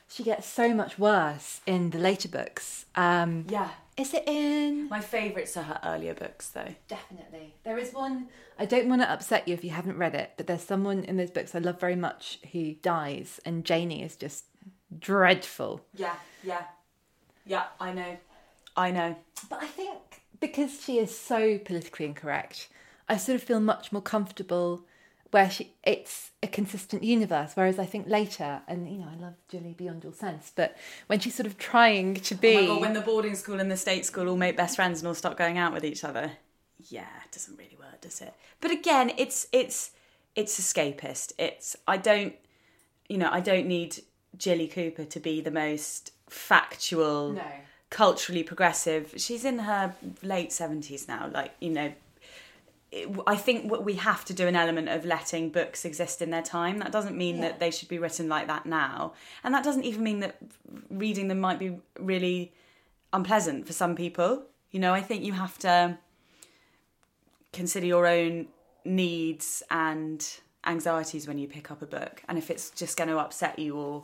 she gets so much worse in the later books. Um, Yeah. Is it in... My favourites are her earlier books, though. Definitely. There is one, I don't want to upset you if you haven't read it, but there's someone in those books I love very much who dies, and Janie is just dreadful. Yeah, yeah. Yeah, I know. I know. But I think because she is so politically incorrect, I sort of feel much more comfortable where she it's a consistent universe, whereas I think later, and you know, I love Julie beyond all sense, but when she's sort of trying to be... Oh my God, when the boarding school and the state school all make best friends and all start going out with each other. Yeah, it doesn't really work, does it? But again, it's it's it's escapist. It's I don't you know, I don't need Jilly Cooper to be the most factual, No. culturally progressive. She's in her late seventies now, like, you know, I think we have to do an element of letting books exist in their time. That doesn't mean Yeah. that they should be written like that now. And that doesn't even mean that reading them might be really unpleasant for some people. You know, I think you have to consider your own needs and anxieties when you pick up a book. And if it's just going to upset you or...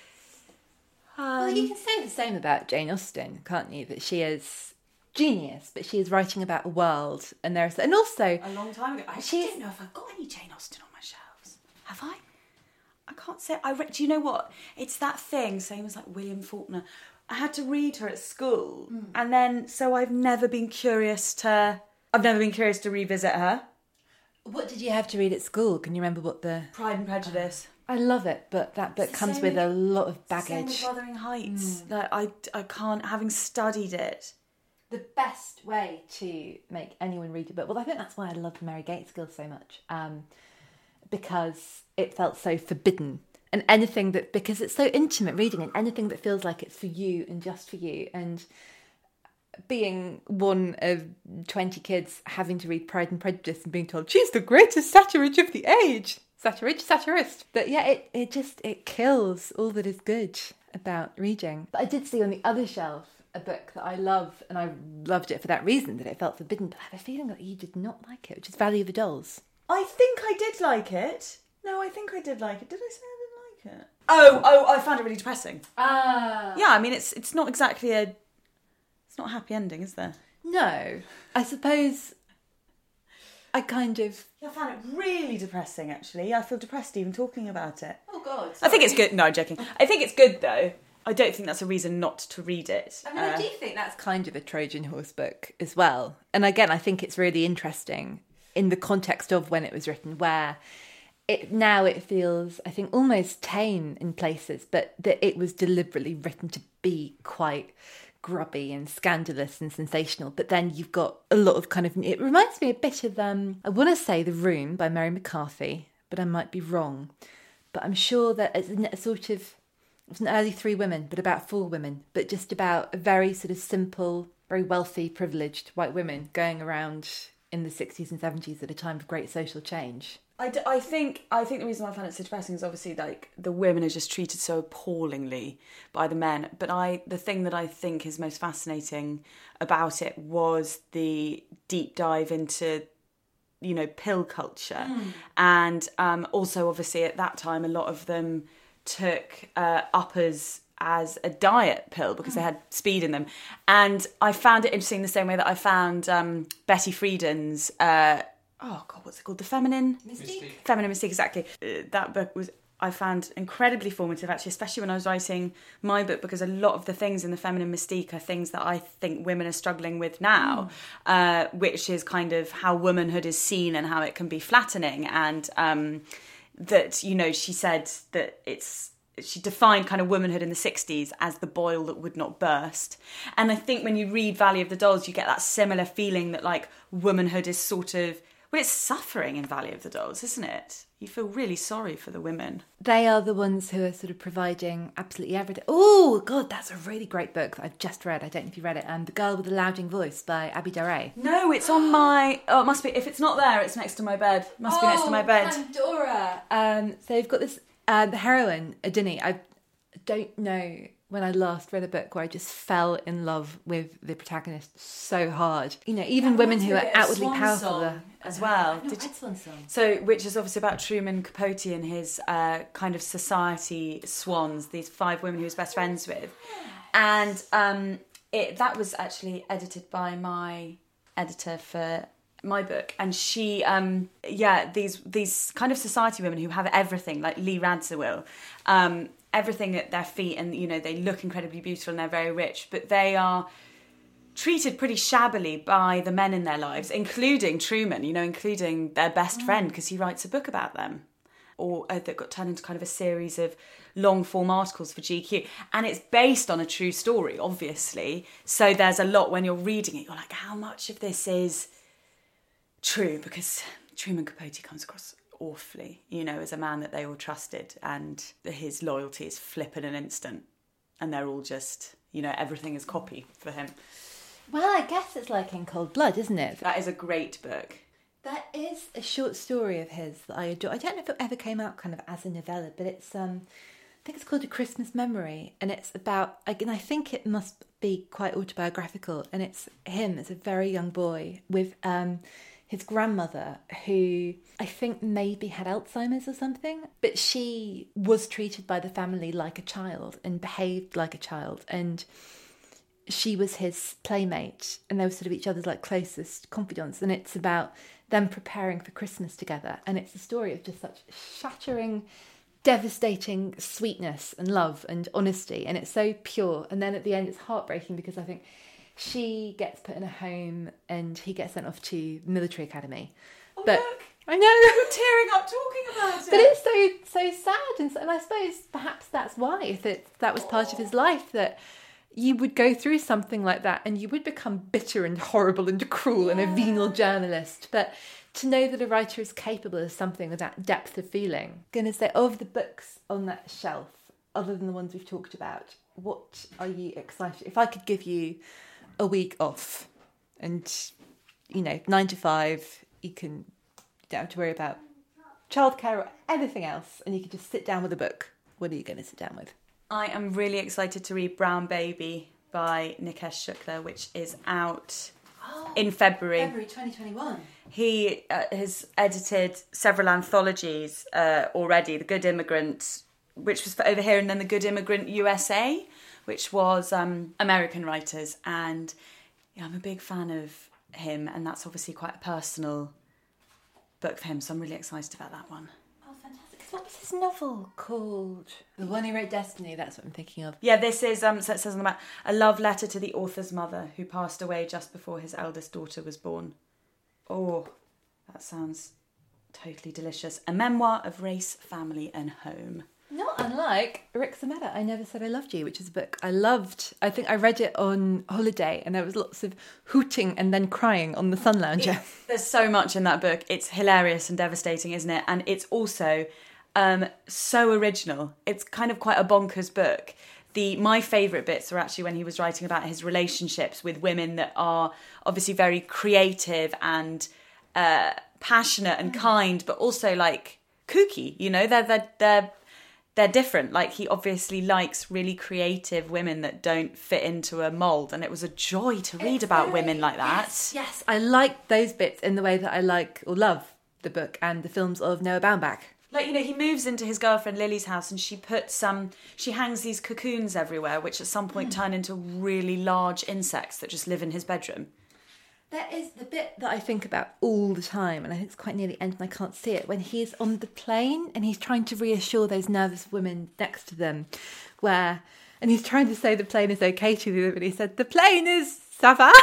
Um, Well, you can say the same about Jane Austen, can't you? That she is genius, but she is writing about a world, and there's and also a long time ago. I She's- don't know if I've got any Jane Austen on my shelves. Have I? I can't say. I read. Do you know what? It's that thing. Same as like William Faulkner. I had to read her at school, mm. and then so I've never been curious to. I've never been curious to revisit her. What did you have to read at school? Can you remember what the... Pride and Prejudice. I love it, but that book It's the comes same with with- a lot of Same baggage. with Wuthering Heights. Like I, I can't. Having studied it. The best way to make anyone read a book, well, I think that's why I loved Mary Gateskill so much, um, because it felt so forbidden. And anything that, because it's so intimate reading, and anything that feels like it's for you and just for you. And being one of twenty kids having to read Pride and Prejudice and being told, she's the greatest satirist of the age. Satirist, satirist. But yeah, it, it just, it kills all that is good about reading. But I did see on the other shelf a book that I love, and I loved it for that reason, that it felt forbidden, but I have a feeling that you did not like it, which is Valley of the Dolls. I think I did like it. No, I think I did like it. Did I say I didn't like it? Oh, oh, I found it really depressing. Ah. Yeah, I mean, it's it's not exactly a... It's not a happy ending, is there? No. I suppose I kind of... Yeah, I found it really depressing, actually. I feel depressed even talking about it. Oh, God. I think it's good. No, I'm joking. I think it's good, though. I don't think that's a reason not to read it. I mean, Uh, I do think that's kind of a Trojan horse book as well. And again, I think it's really interesting in the context of when it was written, where it now it feels, I think, almost tame in places, but that it was deliberately written to be quite grubby and scandalous and sensational. But then you've got a lot of kind of... It reminds me a bit of, um, I want to say The Room by Mary McCarthy, but I might be wrong. But I'm sure that it's a sort of... It's an early Three Women, but about four women, but just about a very sort of simple, very wealthy, privileged white women going around in the sixties and seventies at a time of great social change. I, d- I think I think the reason why I found it so depressing is obviously like the women are just treated so appallingly by the men. But I the thing that I think is most fascinating about it was the deep dive into, you know, pill culture, mm. and um, also obviously at that time a lot of them took uh, uppers as a diet pill because mm. they had speed in them. And I found it interesting the same way that I found um, Betty Friedan's, uh, oh God, what's it called? The Feminine... Mystique. Feminine Mystique, exactly. Uh, that book was, I found incredibly formative, actually, especially when I was writing my book, because a lot of the things in the Feminine Mystique are things that I think women are struggling with now, mm. uh, which is kind of how womanhood is seen and how it can be flattening. And... Um, that, you know, she said that it's, she defined kind of womanhood in the sixties as the boil that would not burst. And I think when you read Valley of the Dolls, you get that similar feeling that like womanhood is sort of, well, it's suffering in Valley of the Dolls, isn't it? You feel really sorry for the women. They are the ones who are sort of providing absolutely everything. Oh, God, that's a really great book that I've just read. I don't know if you read it. Um, The Girl with the Louding Voice by Abby Daré. No, it's on my... Oh, it must be... If it's not there, it's next to my bed. It must be next to my bed. Pandora. Um, so you've got this... Uh, the heroine, Adini, I don't know when I last read a book where I just fell in love with the protagonist so hard. You know, even That women reminds who me are a bit of outwardly Swan powerful Song are- as well. I've not Did read you- Swan Song. So, which is obviously about Truman Capote and his uh, kind of society swans, these five women he was best friends with. And um, it that was actually edited by my editor for my book. And she, um, yeah, these these kind of society women who have everything, like Lee Radziwill, um, everything at their feet, and, you know, they look incredibly beautiful and they're very rich, but they are treated pretty shabbily by the men in their lives, including Truman, you know, including their best friend, because he writes a book about them, or uh, that got turned into kind of a series of long form articles for G Q. And it's based on a true story, obviously. So there's a lot when you're reading it, you're like, how much of this is true? Because Truman Capote comes across awfully, you know, as a man that they all trusted, and his loyalty is flip in an instant, and they're all just, you know, everything is copy for him. Well, I guess it's like In Cold Blood, isn't it? That is a great book. That is a short story of his that I adore. I don't know if it ever came out kind of as a novella, but it's um, I think it's called A Christmas Memory, and it's about, again, I think it must be quite autobiographical, and it's him as a very young boy with um, his grandmother, who I think maybe had Alzheimer's or something, but she was treated by the family like a child and behaved like a child, and she was his playmate, and they were sort of each other's like closest confidants. And it's about them preparing for Christmas together, and it's a story of just such shattering, devastating sweetness and love and honesty, and it's so pure. And then at the end it's heartbreaking, because I think she gets put in a home and he gets sent off to the military academy. Oh, but look. I know, You're tearing up talking about it. but it's so so sad, and, so, and I suppose perhaps that's why, if it, that was part of his life, that you would go through something like that and you would become bitter and horrible and cruel and a venal journalist. But to know that a writer is capable of something with that depth of feeling. I'm going to say, of the books on that shelf, other than the ones we've talked about, what are you excited? If I could give you a week off and, you know, nine to five, you can, you don't have to worry about childcare or anything else, and you could just sit down with a book, what are you going to sit down with? I am really excited to read Brown Baby by Nikesh Shukla, which is out oh, in February. February twenty twenty-one. He uh, has edited several anthologies uh, already. The Good Immigrant, which was for over here, and then The Good Immigrant U S A, which was um, American writers. And yeah, I'm a big fan of him, and that's obviously quite a personal book for him, so I'm really excited about that one. Oh, fantastic. What was his novel called? The one who wrote Destiny, that's what I'm thinking of. Yeah, this is, um, so it says on the back, a love letter to the author's mother, who passed away just before his eldest daughter was born. Oh, that sounds totally delicious. A memoir of race, family and home. Not unlike Rick Zametta, I Never Said I Loved You, which is a book I loved. I think I read it on holiday, and there was lots of hooting and then crying on the sun lounger. It, there's so much in that book. It's hilarious and devastating, isn't it? And it's also um, so original. It's kind of quite a bonkers book. The my favourite bits are actually when he was writing about his relationships with women that are obviously very creative and uh, passionate and kind, but also like kooky. You know, they're they're they're they're different. Like, he obviously likes really creative women that don't fit into a mould, and it was a joy to read It's about very- women like that. Yes, yes, I like those bits in the way that I like or love the book and the films of Noah Baumbach. Like, you know, he moves into his girlfriend Lily's house, and she puts some, she hangs these cocoons everywhere, which at some point turn into really large insects that just live in his bedroom. That is the bit that I think about all the time, and I think it's quite near the end and I can't see it, when he's on the plane and he's trying to reassure those nervous women next to them, where, and he's trying to say the plane is okay to them, and he said, the plane is ça va.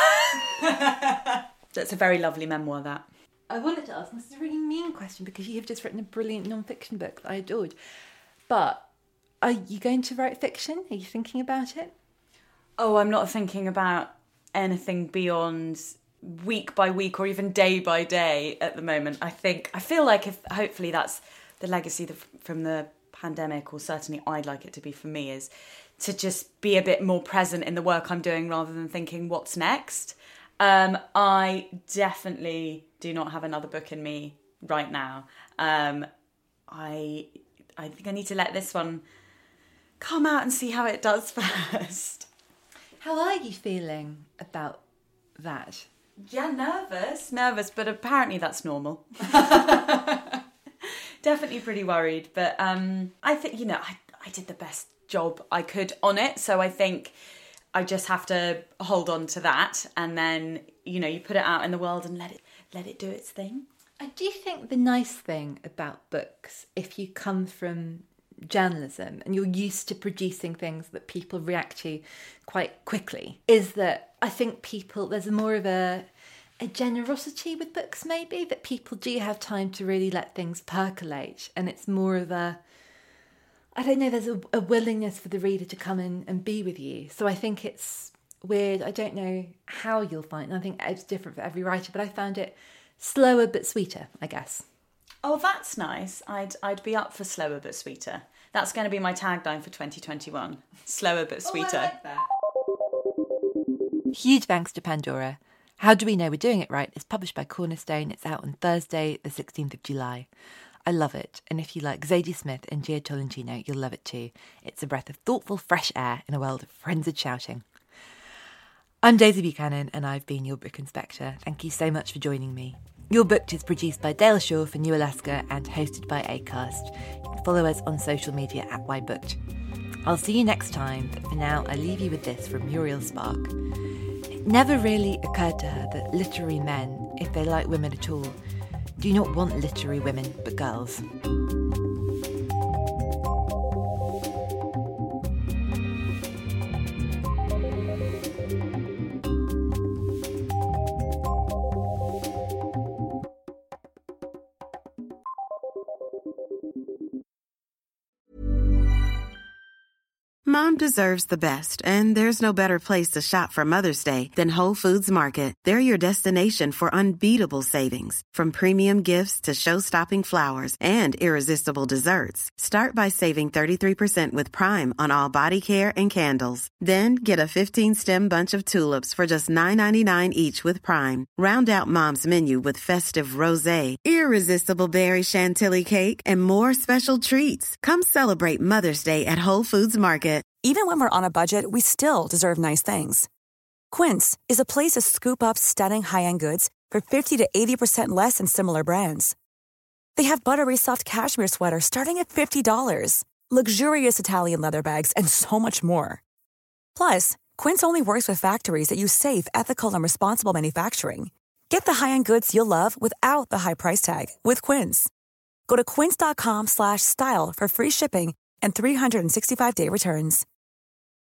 That's a very lovely memoir, that. I wanted to ask, this is a really mean question because you have just written a brilliant non-fiction book that I adored, but are you going to write fiction? Are you thinking about it? Oh, I'm not thinking about anything beyond week by week or even day by day at the moment. I think, I feel like if hopefully that's the legacy from the pandemic, or certainly I'd like it to be for me, is to just be a bit more present in the work I'm doing rather than thinking what's next. Um, I definitely do not have another book in me right now. Um, I I think I need to let this one come out and see how it does first. How are you feeling about that? Yeah, nervous, nervous, but apparently that's normal. Definitely pretty worried, but um, I think, you know, I, I did the best job I could on it, so I think I just have to hold on to that, and then, you know, you put it out in the world and let it let it do its thing. I do think the nice thing about books, if you come from journalism and you're used to producing things that people react to quite quickly, is that I think people, there's more of a a generosity with books maybe, that people do have time to really let things percolate, and it's more of a, I don't know, there's a, a willingness for the reader to come in and be with you. So I think it's weird. I don't know how you'll find it. I think it's different for every writer, but I found it slower but sweeter, I guess. Oh, that's nice. I'd I'd be up for slower but sweeter. That's going to be my tagline for twenty twenty-one. Slower but sweeter. Oh, I like that. Huge thanks to Pandora. How Do We Know We're Doing It Right is published by Cornerstone. It's out on Thursday, the sixteenth of July. I love it, and if you like Zadie Smith and Gia Tolentino, you'll love it too. It's a breath of thoughtful, fresh air in a world of frenzied shouting. I'm Daisy Buchanan, and I've been your book inspector. Thank you so much for joining me. Your Booked is produced by Dale Shaw for New Alaska and hosted by Acast. You can follow us on social media at Why Booked. I'll see you next time, but for now I leave you with this from Muriel Spark. It never really occurred to her that literary men, if they like women at all, do not want literary women but girls. Mom deserves the best, and there's no better place to shop for Mother's Day than Whole Foods Market. They're your destination for unbeatable savings, from premium gifts to show-stopping flowers and irresistible desserts. Start by saving thirty-three percent with Prime on all body care and candles. Then get a fifteen-stem bunch of tulips for just nine ninety-nine each with Prime. Round out Mom's menu with festive rosé, irresistible berry chantilly cake, and more special treats. Come celebrate Mother's Day at Whole Foods Market. Even when we're on a budget, we still deserve nice things. Quince is a place to scoop up stunning high-end goods for fifty to eighty percent less than similar brands. They have buttery soft cashmere sweaters starting at fifty dollars, luxurious Italian leather bags, and so much more. Plus, Quince only works with factories that use safe, ethical, and responsible manufacturing. Get the high-end goods you'll love without the high price tag with Quince. Go to quince.com slash style for free shipping and three sixty-five day returns.